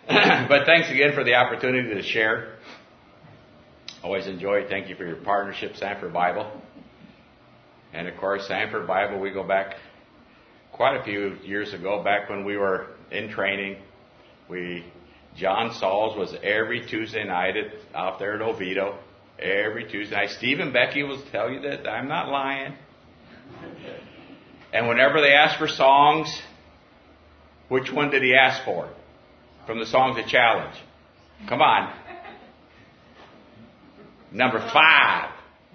But thanks again for the opportunity to share. Always enjoy it. Thank you for your partnership, Sanford Bible. And of course, Sanford Bible, we go back quite a few years ago, back when we were in training. John Sauls was every Tuesday night out there at Oviedo. Every Tuesday night. Steve and Becky will tell you that I'm not lying. And whenever they asked for songs, which one did he ask for? From the songs of challenge. Come on. Number 5.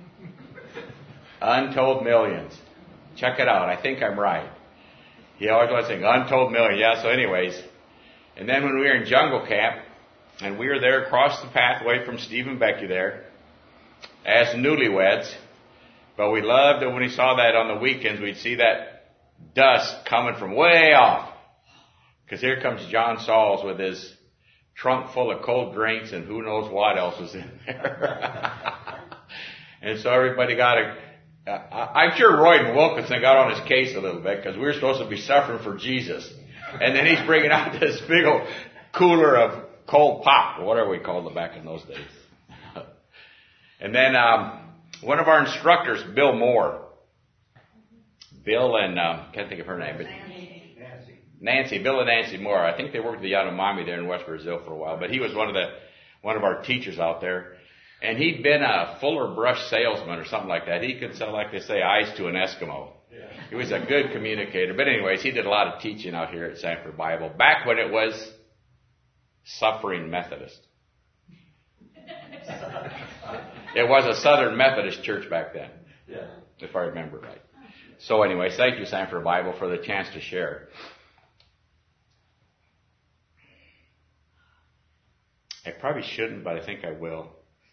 Untold Millions. Check it out. I think I'm right. He always wants to sing Untold Millions. Yeah, so anyways. And then when we were in jungle camp, and we were there across the pathway from Steve and Becky there, as newlyweds, but we loved it when we saw that on the weekends. We'd see that dust coming from way off. Because here comes John Sauls with his trunk full of cold drinks and who knows what else was in there. And so everybody I'm sure Roy Wilkinson got on his case a little bit because we were supposed to be suffering for Jesus. And then he's bringing out this big old cooler of cold pop, or whatever we called it back in those days. And then one of our instructors, Bill Moore. Bill and, can't think of her name, but Bill and Nancy Moore. I think they worked at the Yanomami there in West Brazil for a while, but he was one of our teachers out there. And he'd been a Fuller Brush salesman or something like that. He could sell, like they say, ice to an Eskimo. Yeah. He was a good communicator. But anyways, he did a lot of teaching out here at Sanford Bible, back when it was Suffering Methodist. It was a Southern Methodist church back then, if I remember right. So anyways, thank you, Sanford Bible, for the chance to share. I probably shouldn't, but I think I will.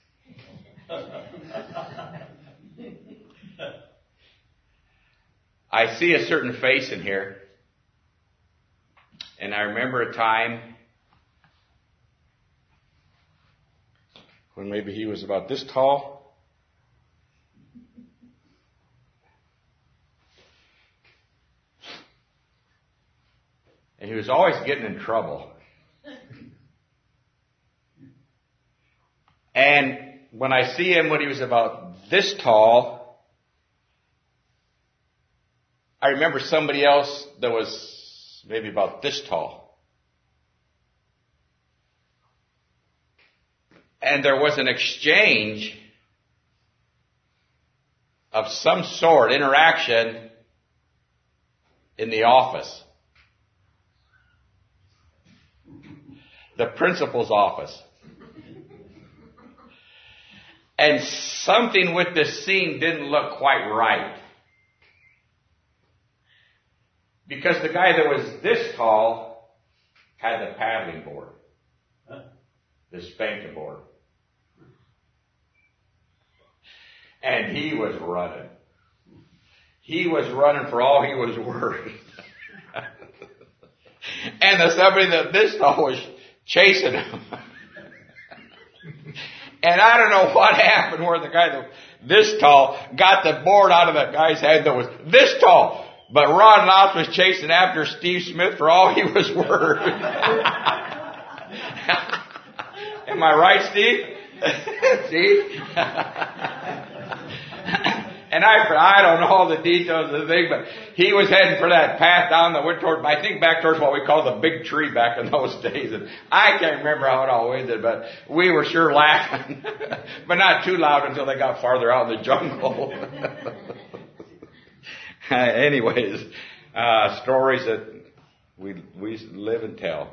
I see a certain face in here, and I remember a time when maybe he was about this tall. And he was always getting in trouble. And when I see him when he was about this tall, I remember somebody else that was maybe about this tall. And there was an exchange of some sort, interaction in the office. The principal's office. And something with this scene didn't look quite right. Because the guy that was this tall had the paddling board. The spanking board. And he was running. He was running for all he was worth. And somebody that this tall was chasing him. And I don't know what happened where the guy that this tall got the board out of that guy's head that was this tall. But Ron Knopf was chasing after Steve Smith for all he was worth. Am I right, Steve? See? And I don't know all the details of the thing, but he was heading for that path down that went toward, I think back towards what we called the big tree back in those days. And I can't remember how it all ended, but we were sure laughing. But not too loud until they got farther out in the jungle. Anyways, stories that we live and tell.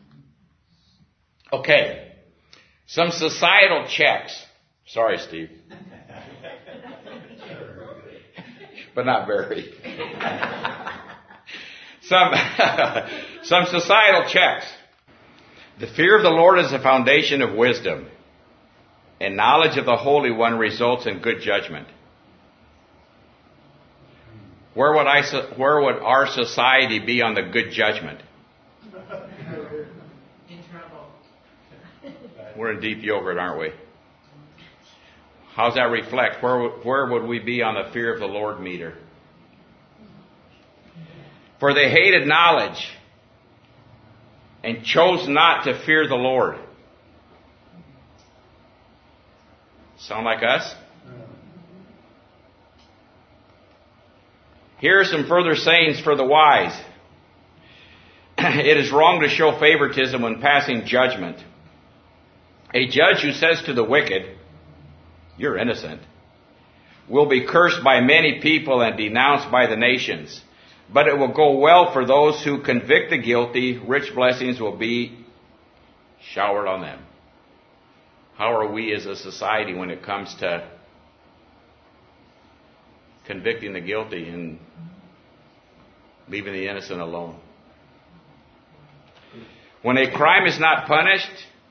Okay. Some societal checks. Sorry, Steve. But not very. Some societal checks. The fear of the Lord is the foundation of wisdom, and knowledge of the Holy One results in good judgment. Where would our society be on the good judgment? In trouble. We're in deep yogurt, aren't we? How's that reflect? Where would we be on the fear of the Lord meter? For they hated knowledge and chose not to fear the Lord. Sound like us? Here are some further sayings for the wise. It is wrong to show favoritism when passing judgment. A judge who says to the wicked, "You're innocent," will be cursed by many people and denounced by the nations. But it will go well for those who convict the guilty. Rich blessings will be showered on them. How are we as a society when it comes to convicting the guilty and leaving the innocent alone? When a crime is not punished,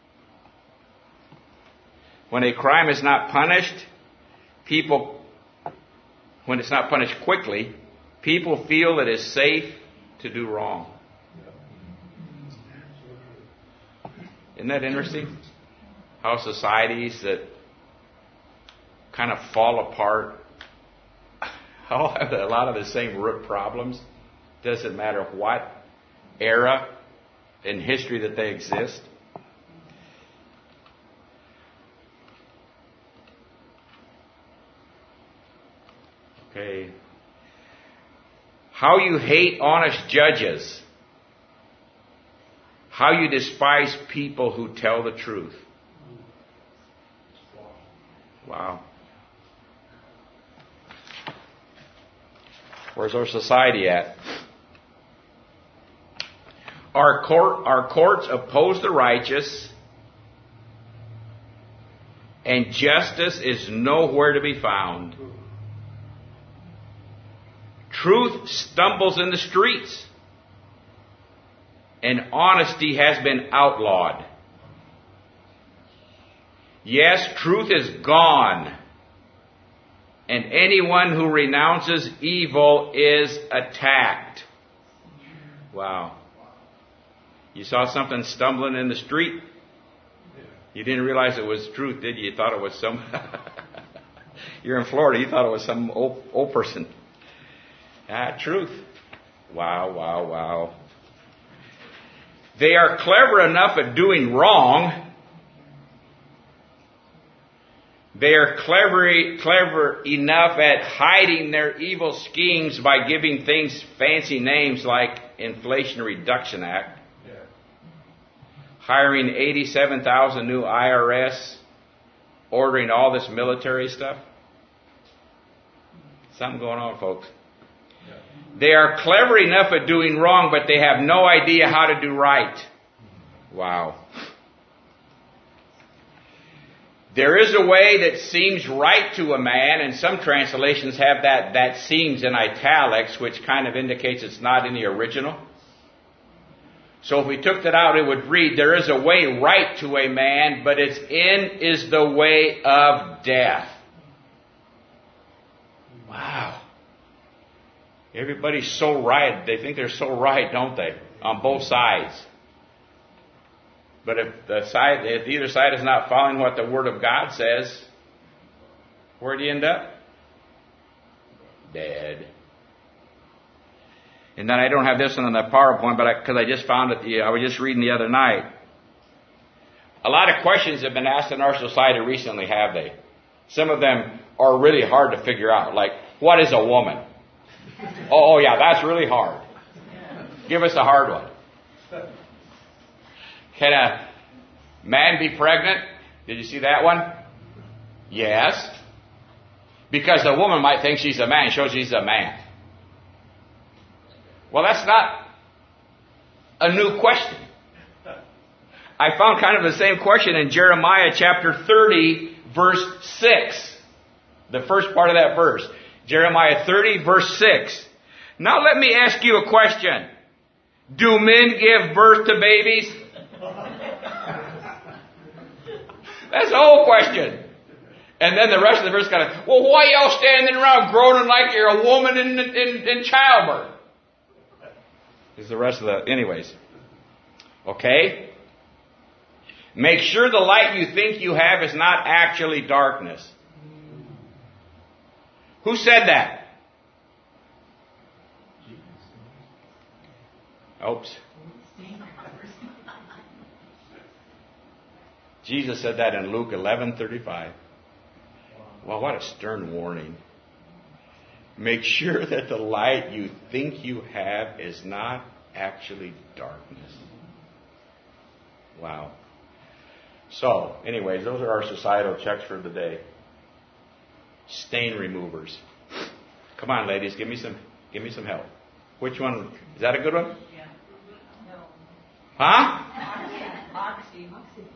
when it's not punished quickly, people feel it is safe to do wrong. Isn't that interesting? How societies that kind of fall apart all have a lot of the same root problems. Doesn't matter what era in history that they exist. Okay. How you hate honest judges. How you despise people who tell the truth. Wow. Where's our society at? Our courts oppose the righteous, and justice is nowhere to be found. Truth stumbles in the streets, and honesty has been outlawed. Yes, truth is gone, and anyone who renounces evil is attacked. Wow. You saw something stumbling in the street? You didn't realize it was truth, did you? You thought it was some... You're in Florida, you thought it was some old person. Truth. Wow. They are clever enough at doing wrong. They are clever enough at hiding their evil schemes by giving things fancy names like Inflation Reduction Act. Hiring 87,000 new IRS, ordering all this military stuff. Something going on, folks. They are clever enough at doing wrong, but they have no idea how to do right. Wow. There is a way that seems right to a man, and some translations have that seems in italics, which kind of indicates it's not in the original. So if we took that out, it would read, there is a way right to a man, but its end is the way of death. Wow. Everybody's so right. They think they're so right, don't they? On both sides. But if either side is not following what the Word of God says, where do you end up? Dead. And then I don't have this one on the PowerPoint, but because I just found it, I was just reading the other night. A lot of questions have been asked in our society recently, have they? Some of them are really hard to figure out. Like, what is a woman? Oh yeah, that's really hard. Give us a hard one. Can a man be pregnant? Did you see that one? Yes. Because a woman might think she's a man, shows she's a man. Well, that's not a new question. I found kind of the same question in Jeremiah chapter 30, verse 6. The first part of that verse. Jeremiah 30, verse 6. Now let me ask you a question. Do men give birth to babies? That's the whole question. And then the rest of the verse kind of, well, why y'all standing around groaning like you're a woman in childbirth? Is the rest of the... Anyways. Okay? Make sure the light you think you have is not actually darkness. Who said that? Oops. Jesus said that in Luke 11:35. Well, what a stern warning. Make sure that the light you think you have is not actually darkness. Wow. So, anyways, those are our societal checks for the day. Stain removers. Come on, ladies, give me some help. Which one? Is that a good one? Yeah. No. Huh? Oxy.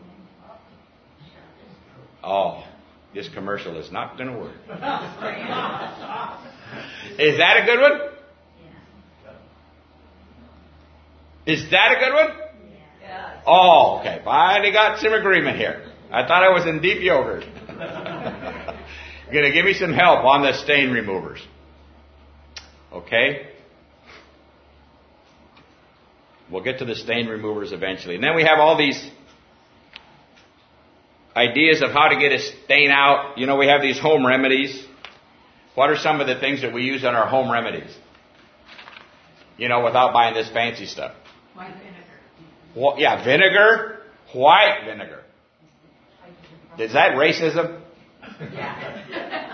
Oh, this commercial is not going to work. Is that a good one? Is that a good one? Yes. Oh, okay. Finally got some agreement here. I thought I was in deep yogurt. You're going to give me some help on the stain removers. Okay? We'll get to the stain removers eventually. And then we have all these ideas of how to get a stain out. You know, we have these home remedies. What are some of the things that we use on our home remedies? You know, without buying this fancy stuff. White vinegar. Well, yeah, vinegar. White vinegar. Is that racism? Yeah.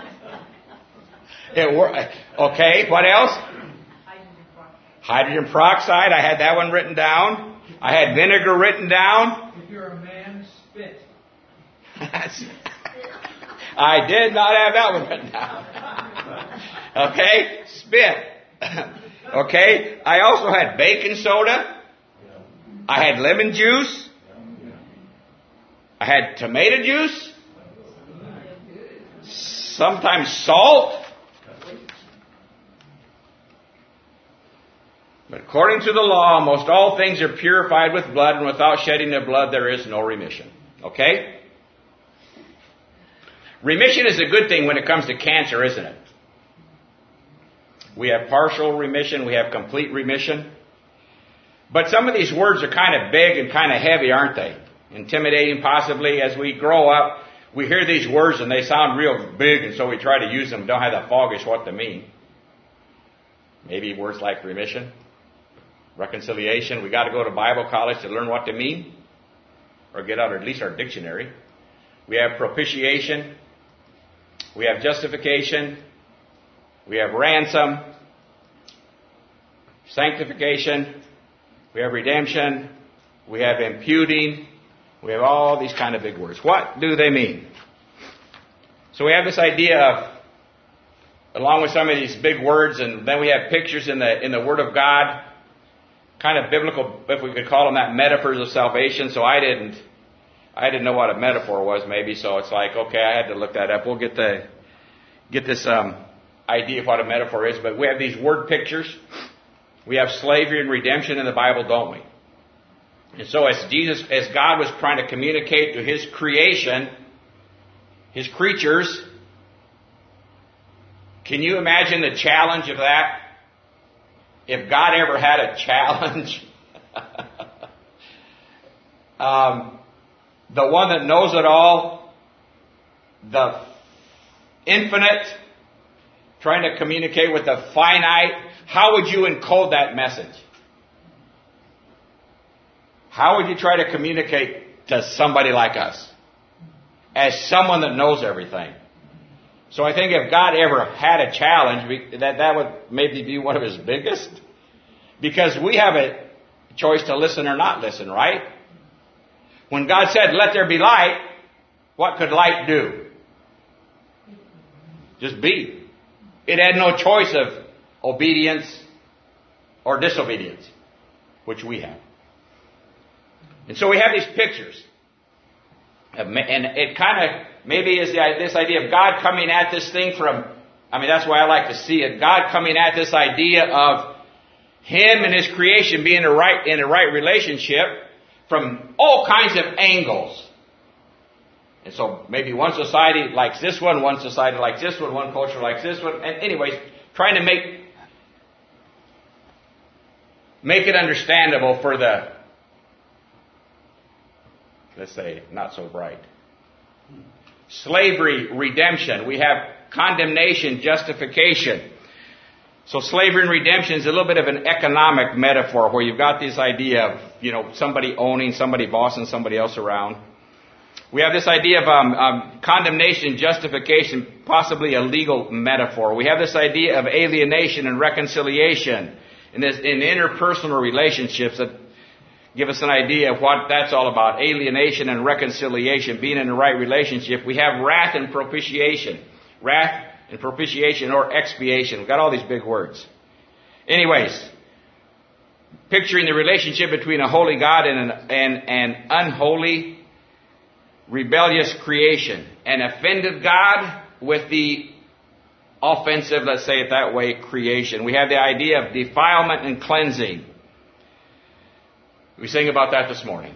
Okay, what else? Hydrogen peroxide. I had that one written down. I had vinegar written down. If you're a man, spit. I did not have that one written down. Okay, spit. Okay, I also had baking soda. I had lemon juice. I had tomato juice. Sometimes salt. But according to the law, most all things are purified with blood, and without shedding of blood there is no remission. Okay? Remission is a good thing when it comes to cancer, isn't it? We have partial remission, we have complete remission. But some of these words are kind of big and kind of heavy, aren't they? Intimidating possibly. As we grow up, we hear these words and they sound real big, and so we try to use them, don't have the foggish what they mean. Maybe words like remission, reconciliation. We got to go to Bible college to learn what they mean, or get out at least our dictionary. We have propitiation. We have justification. We have ransom, sanctification. We have redemption. We have imputing. We have all these kind of big words. What do they mean? So we have this idea of, along with some of these big words, and then we have pictures in the Word of God, kind of biblical, if we could call them that, metaphors of salvation. So I didn't know what a metaphor was, maybe. So it's like, okay, I had to look that up. We'll get this idea of what a metaphor is. But we have these word pictures. We have slavery and redemption in the Bible, don't we? And so as God was trying to communicate to His creation, His creatures, can you imagine the challenge of that? If God ever had a challenge, the one that knows it all, the infinite, trying to communicate with the finite, how would you encode that message? How would you try to communicate to somebody like us as someone that knows everything? So I think if God ever had a challenge, that would maybe be one of His biggest. Because we have a choice to listen or not listen, right? When God said, "Let there be light," what could light do? Just be. It had no choice of obedience or disobedience, which we have. And so we have these pictures. And it kind of maybe is this idea of God coming at this thing from, that's why I like to see it, God coming at this idea of Him and His creation being in a right relationship from all kinds of angles. And so maybe one society likes this one society likes this one culture likes this one. And anyways, trying to make it understandable for the, let's say, not so bright. Slavery, redemption. We have condemnation, justification. So slavery and redemption is a little bit of an economic metaphor where you've got this idea of, somebody owning, somebody bossing somebody else around. We have this idea of condemnation, justification, possibly a legal metaphor. We have this idea of alienation and reconciliation in interpersonal relationships that give us an idea of what that's all about. Alienation and reconciliation, being in the right relationship. We have wrath and propitiation. Wrath and propitiation or expiation. We've got all these big words. Anyways, picturing the relationship between a holy God and an unholy, rebellious creation. An offended God with the offensive, let's say it that way, creation. We have the idea of defilement and cleansing. We sang about that this morning.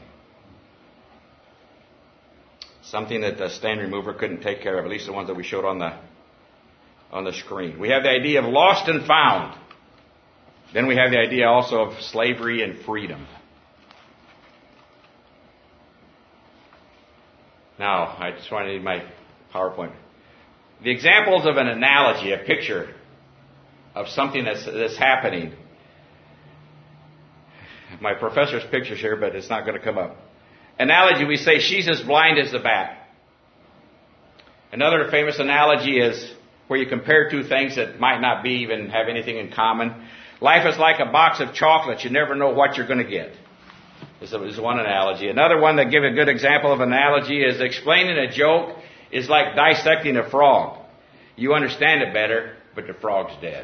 Something that the stain remover couldn't take care of, at least the ones that we showed on the screen. We have the idea of lost and found. Then we have the idea also of slavery and freedom. Now, I just want to need my PowerPoint. The examples of an analogy, a picture of something that's happening. My professor's picture's here, but it's not going to come up. Analogy, we say she's as blind as the bat. Another famous analogy is where you compare two things that might not be even have anything in common. Life is like a box of chocolates. You never know what you're going to get. This is one analogy. Another one that gives a good example of analogy is explaining a joke is like dissecting a frog. You understand it better, but the frog's dead.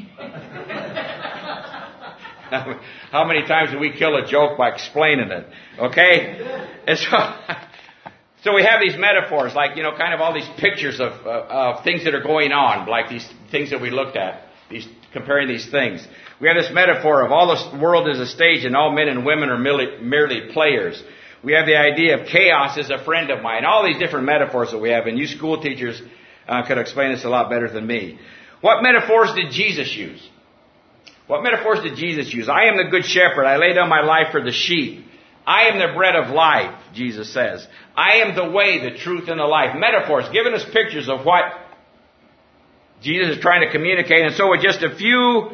How many times do we kill a joke by explaining it? Okay? And so we have these metaphors, like, kind of all these pictures of things that are going on, like these things that we looked at, comparing these things. We have this metaphor of all the world is a stage and all men and women are merely players. We have the idea of chaos is a friend of mine. All these different metaphors that we have, and you school teachers could explain this a lot better than me. What metaphors did Jesus use? What metaphors did Jesus use? I am the good shepherd. I lay down my life for the sheep. I am the bread of life, Jesus says. I am the way, the truth, and the life. Metaphors, giving us pictures of what Jesus is trying to communicate. And so with just a few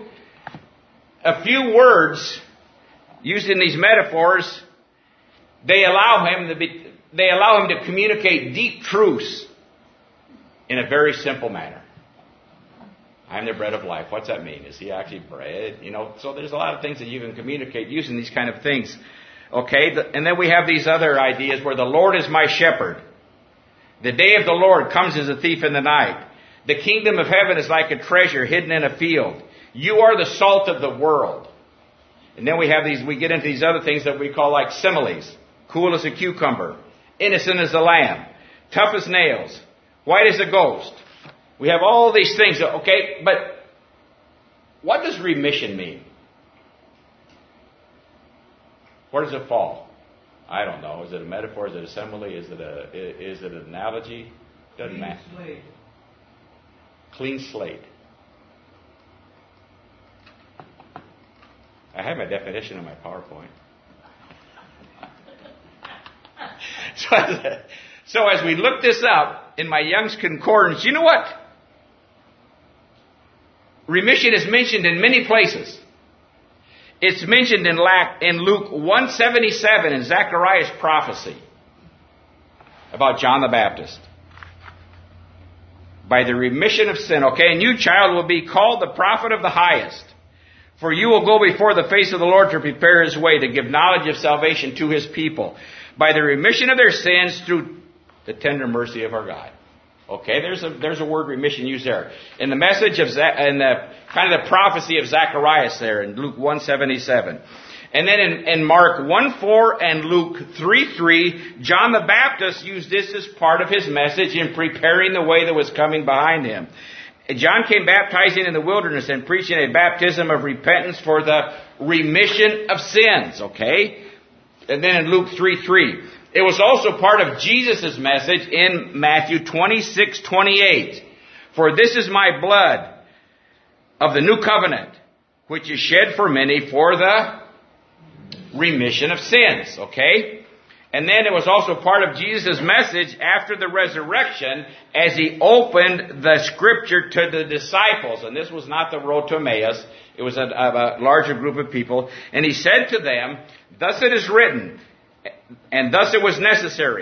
words used in these metaphors, they allow him to communicate deep truths in a very simple manner. I'm the bread of life. What's that mean? Is he actually bread? So there's a lot of things that you can communicate using these kind of things. Okay? And then we have these other ideas where the Lord is my shepherd. The day of the Lord comes as a thief in the night. The kingdom of heaven is like a treasure hidden in a field. You are the salt of the world. And then we get into these other things that we call like similes. Cool as a cucumber. Innocent as a lamb. Tough as nails. White as a ghost. We have all these things, okay, but what does remission mean? Where does it fall? I don't know. Is it a metaphor? Is it a simile? Is it an analogy? Doesn't matter. Clean slate. I have my definition in my PowerPoint. So as we look this up in my Young's Concordance, you know what? Remission is mentioned in many places. It's mentioned in Luke 1:77 in Zechariah's prophecy about John the Baptist. By the remission of sin. Okay, and you, child, will be called the prophet of the highest. For you will go before the face of the Lord to prepare his way, to give knowledge of salvation to his people. By the remission of their sins through the tender mercy of our God. Okay, there's a word remission used there. In the message of kind of the prophecy of Zacharias there in Luke 1:77. And then in Mark 1:4 and Luke 3:3, John the Baptist used this as part of his message in preparing the way that was coming behind him. John came baptizing in the wilderness and preaching a baptism of repentance for the remission of sins. Okay? And then in Luke 3:3. It was also part of Jesus' message in Matthew 26:28. For this is my blood of the new covenant, which is shed for many for the remission of sins. Okay? And then it was also part of Jesus' message after the resurrection as he opened the scripture to the disciples. And this was not the road to Emmaus. It was a larger group of people. And he said to them, thus it is written, and thus it was necessary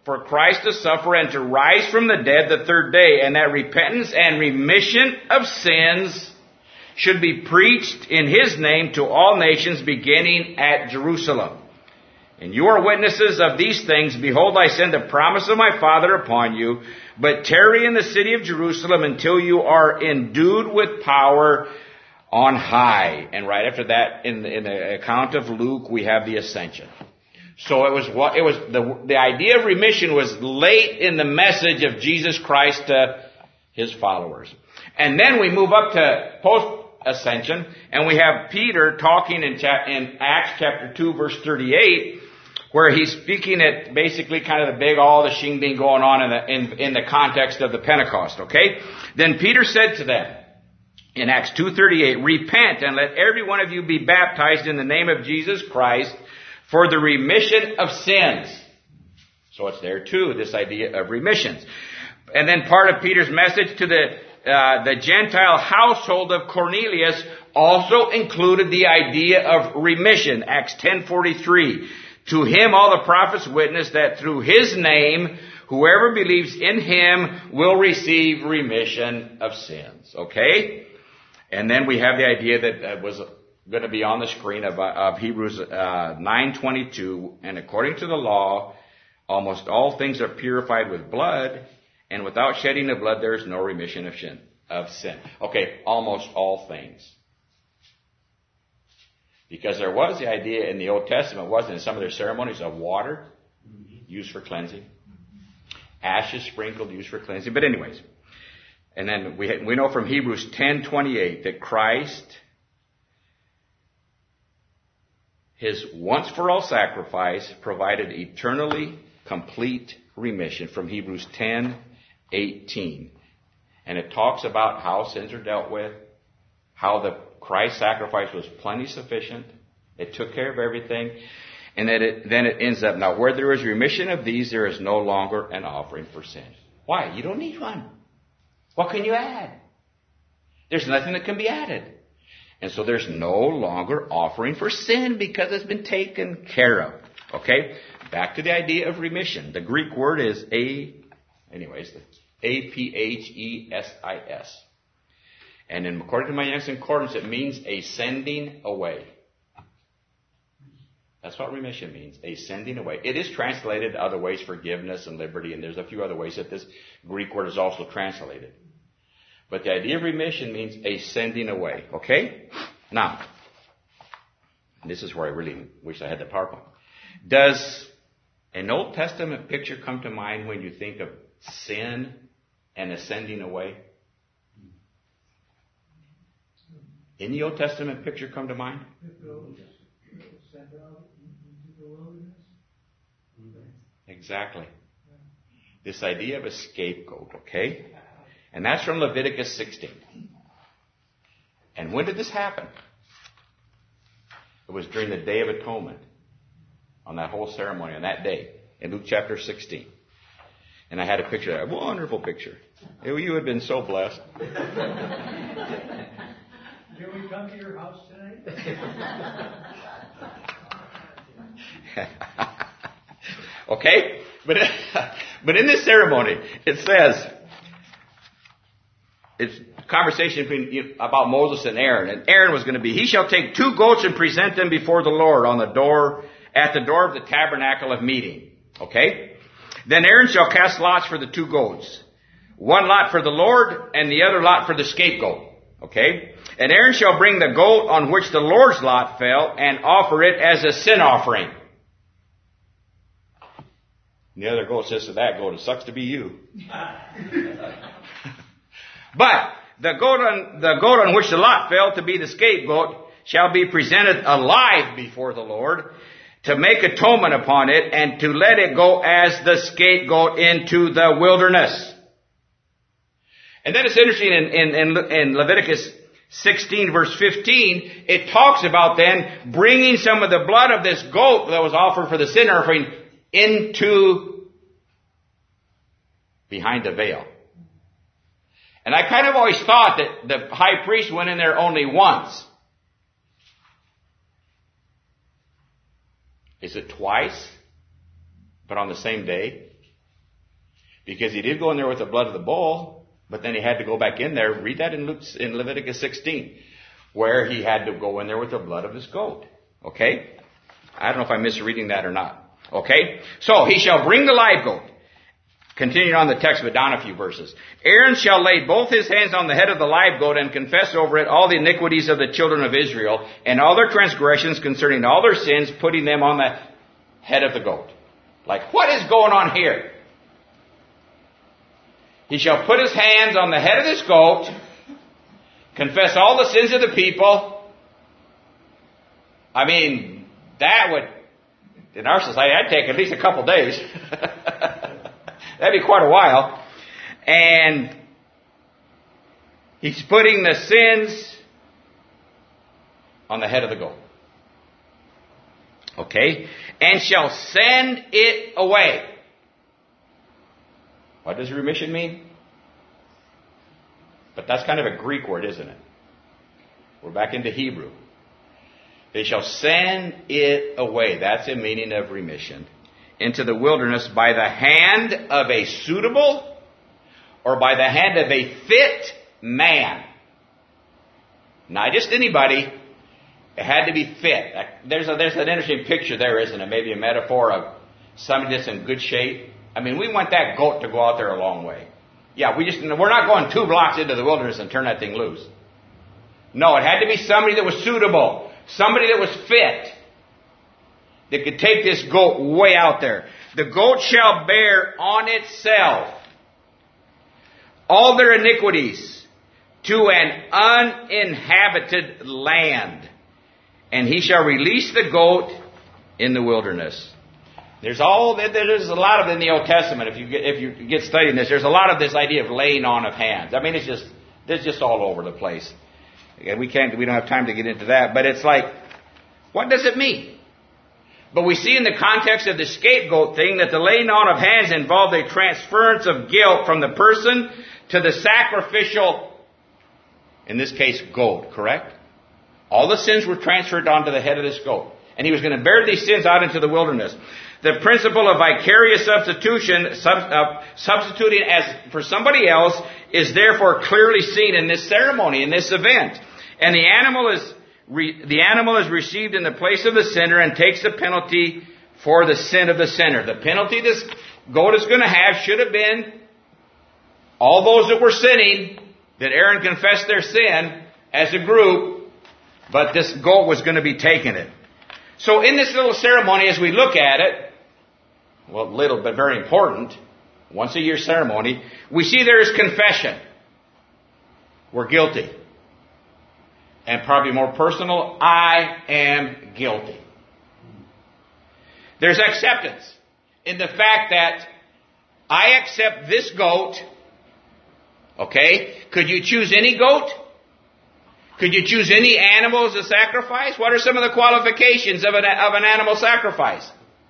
for Christ to suffer and to rise from the dead the third day, and that repentance and remission of sins should be preached in His name to all nations, beginning at Jerusalem. And you are witnesses of these things. Behold, I send the promise of my Father upon you, but tarry in the city of Jerusalem until you are endued with power on high. And right after that, in the account of Luke, we have the ascension. So the idea of remission was late in the message of Jesus Christ to His followers. And then we move up to post-ascension, and we have Peter talking in Acts chapter 2, verse 38, where he's speaking at basically kind of all the shing-ding going on in the context of the Pentecost, okay? Then Peter said to them, in Acts 2:38, repent and let every one of you be baptized in the name of Jesus Christ for the remission of sins. So it's there too, this idea of remissions. And then part of Peter's message to the Gentile household of Cornelius also included the idea of remission. Acts 10:43. To him all the prophets witness that through his name, whoever believes in him will receive remission of sins. Okay? And then we have the idea that was going to be on the screen of Hebrews 9:22. And according to the law, almost all things are purified with blood, and without shedding of blood there is no remission of sin. Okay, almost all things. Because there was the idea in the Old Testament, wasn't in some of their ceremonies, of water used for cleansing, ashes sprinkled used for cleansing. But anyways, and then we know from Hebrews 10:28 that Christ, His once-for-all sacrifice, provided eternally complete remission from Hebrews 10:18. And it talks about how sins are dealt with, how the Christ's sacrifice was plenty sufficient. It took care of everything. And then it ends up, now where there is remission of these, there is no longer an offering for sin. Why? You don't need one. What can you add? There's nothing that can be added. And so there's no longer offering for sin because it's been taken care of. Okay? Back to the idea of remission. The Greek word is aphesis. And according to my Young's Concordance, it means a sending away. That's what remission means, a sending away. It is translated other ways, forgiveness and liberty, and there's a few other ways that this Greek word is also translated. But the idea of remission means a sending away. Okay? Now, this is where I really wish I had the PowerPoint. Does an Old Testament picture come to mind when you think of sin and a sending away? Any Old Testament picture come to mind? Exactly. This idea of a scapegoat, okay? And that's from Leviticus 16. And when did this happen? It was during the Day of Atonement, on that whole ceremony, on that day, in Luke chapter 16. And I had a picture, a wonderful picture. You have been so blessed. Can we come to your house tonight? Okay? But in this ceremony, it says, it's a conversation about Moses and Aaron. And Aaron was going to be, he shall take 2 goats and present them before the Lord at the door of the tabernacle of meeting. Okay? Then Aaron shall cast lots for the 2 goats. One lot for the Lord and the other lot for the scapegoat. Okay? And Aaron shall bring the goat on which the Lord's lot fell and offer it as a sin offering. And the other goat says to that goat, it sucks to be you. But the goat on which the lot fell to be the scapegoat shall be presented alive before the Lord to make atonement upon it and to let it go as the scapegoat into the wilderness. And then it's interesting in Leviticus 16 verse 15, it talks about then bringing some of the blood of this goat that was offered for the sin offering into behind the veil. And I kind of always thought that the high priest went in there only once. Is it twice, but on the same day? Because he did go in there with the blood of the bull, but then he had to go back in there. Read that in Leviticus 16, where he had to go in there with the blood of his goat. Okay? I don't know if I'm misreading that or not. Okay? So, he shall bring the live goat. Continuing on the text, but down a few verses. Aaron shall lay both his hands on the head of the live goat and confess over it all the iniquities of the children of Israel and all their transgressions concerning all their sins, putting them on the head of the goat. Like, what is going on here? He shall put his hands on the head of this goat, confess all the sins of the people. I mean, that would, in our society, that'd take at least a couple days. That'd be quite a while. And he's putting the sins on the head of the goat. Okay? And shall send it away. What does remission mean? But that's kind of a Greek word, isn't it? We're back into Hebrew. They shall send it away. That's the meaning of remission. Into the wilderness by the hand of a suitable or by the hand of a fit man. Not just anybody. It had to be fit. There's an interesting picture there, isn't it? Maybe a metaphor of somebody that's in good shape. I mean, we want that goat to go out there a long way. Yeah, we're not going 2 blocks into the wilderness and turn that thing loose. No, it had to be somebody that was suitable. Somebody that was fit. That could take this goat way out there. The goat shall bear on itself all their iniquities to an uninhabited land. And he shall release the goat in the wilderness. There's a lot of it in the Old Testament. If you get studying this, there's a lot of this idea of laying on of hands. I mean, it's just all over the place. And we don't have time to get into that. But it's like, what does it mean? But we see in the context of the scapegoat thing that the laying on of hands involved a transference of guilt from the person to the sacrificial, in this case, goat, correct? All the sins were transferred onto the head of this goat. And he was going to bear these sins out into the wilderness. The principle of vicarious substitution, substituting as for somebody else, is therefore clearly seen in this ceremony, in this event. And the animal is received in the place of the sinner and takes the penalty for the sin of the sinner. The penalty this goat is going to have should have been all those that were sinning, that Aaron confessed their sin as a group, but this goat was going to be taking it. So in this little ceremony, as we look at it, well, little but very important, once a year ceremony, we see there is confession. We're guilty. And probably more personal, I am guilty. There's acceptance in the fact that I accept this goat. Okay? Could you choose any goat? Could you choose any animal as a sacrifice? What are some of the qualifications of an animal sacrifice?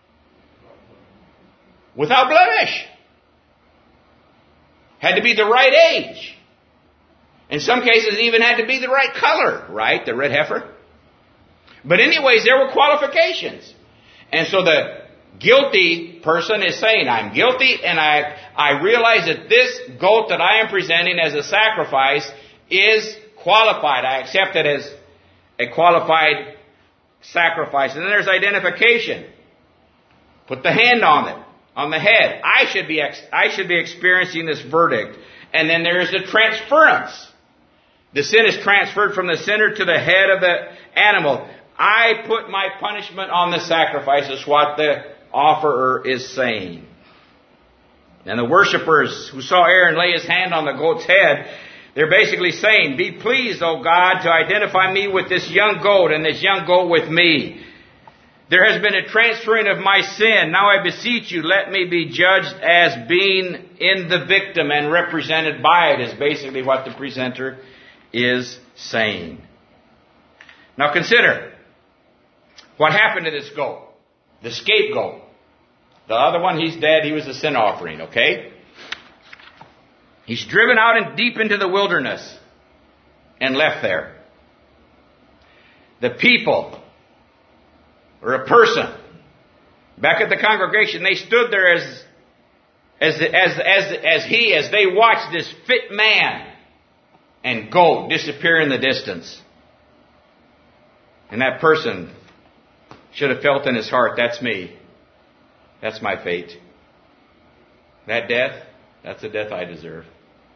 Without blemish. Had to be the right age. In some cases, it even had to be the right color, right? The red heifer. But anyways, there were qualifications. And so the guilty person is saying, I'm guilty, and I realize that this goat that I am presenting as a sacrifice is qualified. I accept it as a qualified sacrifice. And then there's identification. Put the hand on it, on the head. I should be experiencing this verdict. And then there is the transference. The sin is transferred from the sinner to the head of the animal. I put my punishment on the sacrifice, is what the offerer is saying. And the worshippers who saw Aaron lay his hand on the goat's head, they're basically saying, be pleased, O God, to identify me with this young goat and this young goat with me. There has been a transferring of my sin. Now I beseech you, let me be judged as being in the victim and represented by it, is basically what the presenter is saying. Now consider what happened to this goat, the scapegoat. The other one, he's dead. He was a sin offering, okay? He's driven out and deep into the wilderness and left there. The people, or a person, back at the congregation, they stood there as as they watched this fit man and goat disappear in the distance. And that person should have felt in his heart, that's me. That's my fate. That death, that's the death I deserve.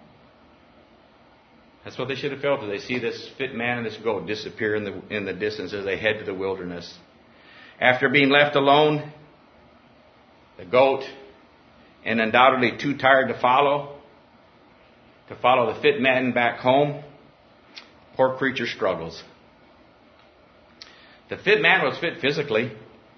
That's what they should have felt as they see this fit man and this goat disappear in the distance as they head to the wilderness. After being left alone, the goat, and undoubtedly too tired to follow the fit man back home, poor creature struggles. The fit man was fit physically,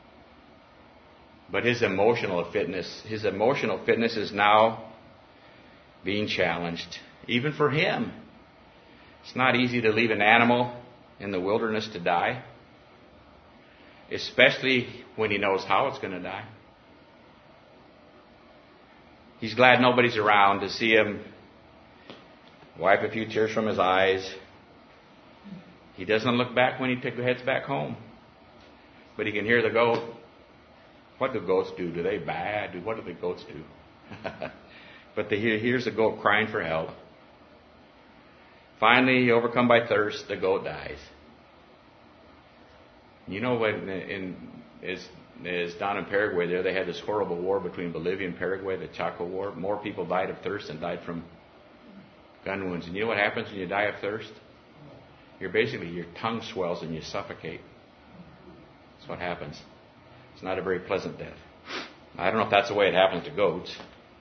but his emotional fitness is now being challenged, even for him. It's not easy to leave an animal in the wilderness to die, especially when he knows how it's going to die. He's glad nobody's around to see him wipe a few tears from his eyes. He doesn't look back when he heads back home. But he can hear the goat. What do goats do? Do they bad? What do the goats do? But he hears the goat crying for help. Finally, overcome by thirst, the goat dies. You know what? Is down in Paraguay there, they had this horrible war between Bolivia and Paraguay, the Chaco War. More people died of thirst than died from gun wounds. And you know what happens when you die of thirst? Your tongue swells and you suffocate. That's what happens. It's not a very pleasant death. I don't know if that's the way it happens to goats.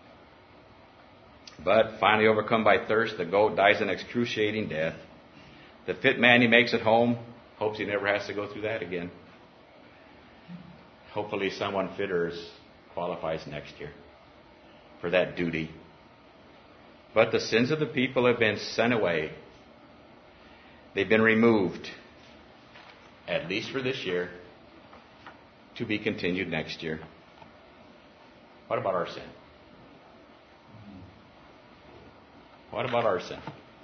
But finally overcome by thirst, the goat dies an excruciating death. The fit man, he makes it home, hopes he never has to go through that again. Hopefully someone fitter qualifies next year for that duty. But the sins of the people have been sent away. They've been removed, at least for this year, to be continued next year. What about our sin? What about our sin?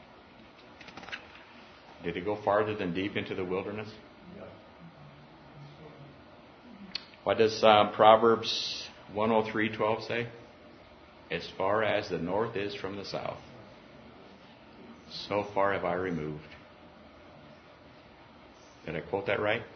Did it go farther than deep into the wilderness? What does Proverbs 103:12 say? As far as the north is from the south, so far have I removed. Did I quote that right?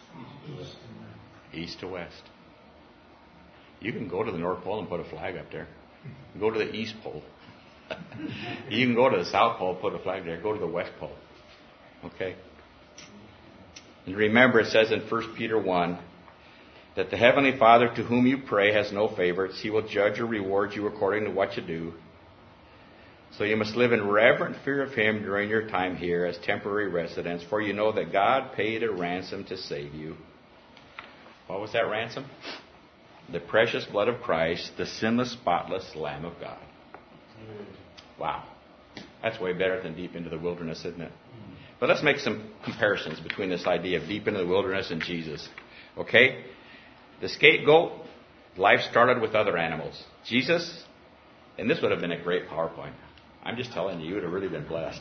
East to west. You can go to the North Pole and put a flag up there. Go to the East Pole. You can go to the South Pole, put a flag there. Go to the West Pole. Okay? And remember, it says in 1 Peter 1 that the Heavenly Father to whom you pray has no favorites. He will judge or reward you according to what you do. So you must live in reverent fear of Him during your time here as temporary residents, for you know that God paid a ransom to save you. What was that ransom? The precious blood of Christ, the sinless, spotless Lamb of God. Wow. That's way better than deep into the wilderness, isn't it? But let's make some comparisons between this idea of deep into the wilderness and Jesus. Okay? The scapegoat, life started with other animals. Jesus, and this would have been a great PowerPoint. I'm just telling you, you would have really been blessed.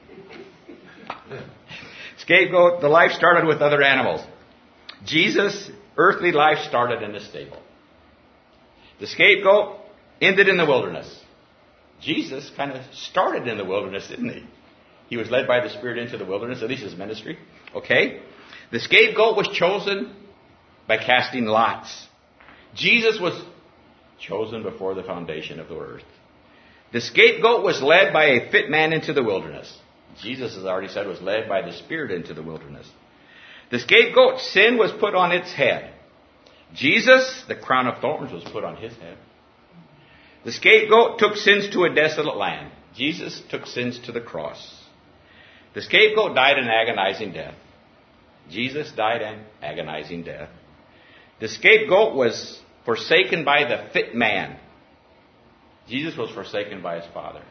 Scapegoat, the life started with other animals. Jesus' earthly life started in the stable. The scapegoat ended in the wilderness. Jesus kind of started in the wilderness, didn't he? He was led by the Spirit into the wilderness, at least his ministry. Okay? The scapegoat was chosen by casting lots. Jesus was chosen before the foundation of the earth. The scapegoat was led by a fit man into the wilderness. Jesus, as I already said, was led by the Spirit into the wilderness. The scapegoat, sin was put on its head. Jesus, the crown of thorns, was put on his head. The scapegoat took sins to a desolate land. Jesus took sins to the cross. The scapegoat died an agonizing death. Jesus died an agonizing death. The scapegoat was forsaken by the fit man. Jesus was forsaken by his Father.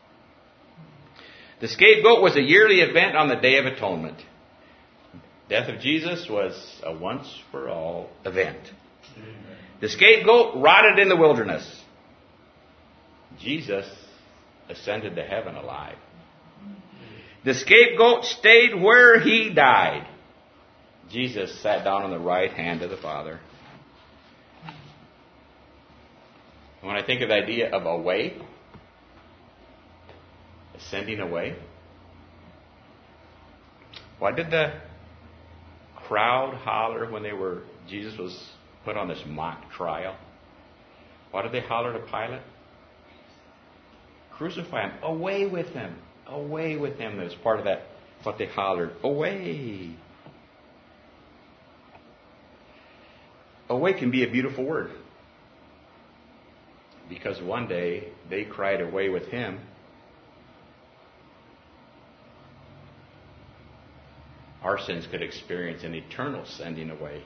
The scapegoat was a yearly event on the Day of Atonement. Death of Jesus was a once-for-all event. The scapegoat rotted in the wilderness. Jesus ascended to heaven alive. The scapegoat stayed where he died. Jesus sat down on the right hand of the Father. When I think of the idea of away, ascending away, why did the crowd holler when Jesus was put on this mock trial? Why did they holler to Pilate? Crucify him. Away with him. Away with him. That was part of that, what they hollered. Away. Away can be a beautiful word. Because one day they cried away with him. Our sins could experience an eternal sending away.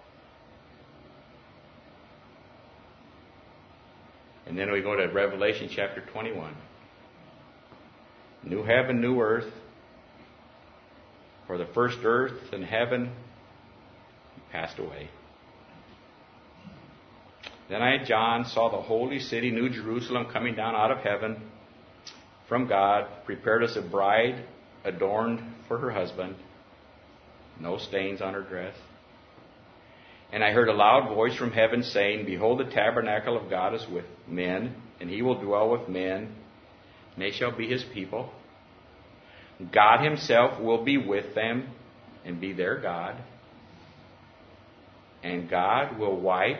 And then we go to Revelation chapter 21. New heaven, new earth. For the first earth and heaven passed away. Then I, John, saw the holy city, New Jerusalem, coming down out of heaven from God, prepared as a bride adorned for her husband, no stains on her dress. And I heard a loud voice from heaven saying, Behold, the tabernacle of God is with men, and he will dwell with men, and they shall be his people. God himself will be with them and be their God. And God will wipe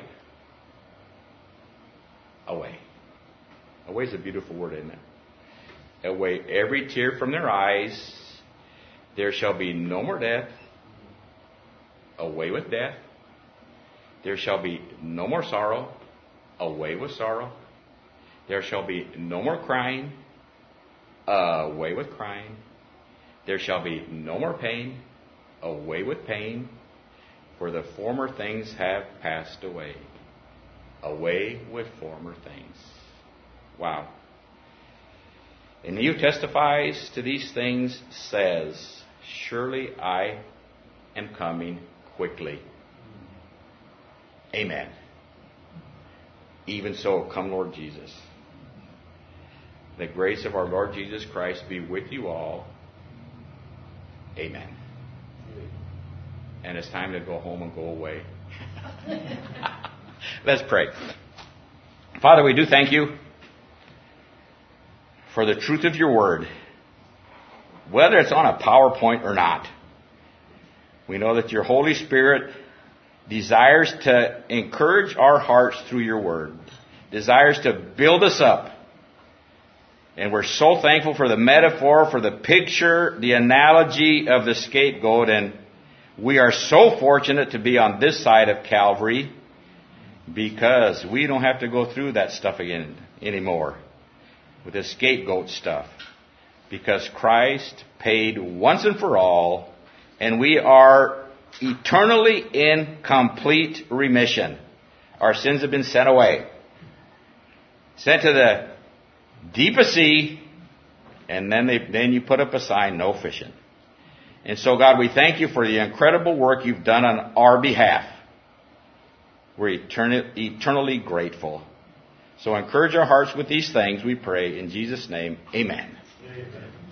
away. Away is a beautiful word, isn't it? Away every tear from their eyes. There shall be no more death. Away with death. There shall be no more sorrow. Away with sorrow. There shall be no more crying. Away with crying. There shall be no more pain. Away with pain. For the former things have passed away. Away with former things. Wow. And he who testifies to these things says, Surely I am coming quickly. Amen. Even so, come Lord Jesus. The grace of our Lord Jesus Christ be with you all. Amen. And it's time to go home and go away. Let's pray. Father, we do thank you for the truth of your word. Whether it's on a PowerPoint or not, we know that your Holy Spirit desires to encourage our hearts through your word, desires to build us up. And we're so thankful for the metaphor, for the picture, the analogy of the scapegoat. And we are so fortunate to be on this side of Calvary because we don't have to go through that stuff again anymore with the scapegoat stuff. Because Christ paid once and for all, and we are eternally in complete remission. Our sins have been sent away. Sent to the deepest sea, and then you put up a sign, no fishing. And so, God, we thank you for the incredible work you've done on our behalf. We're eternally grateful. So encourage our hearts with these things, we pray. In Jesus' name, amen. Amen.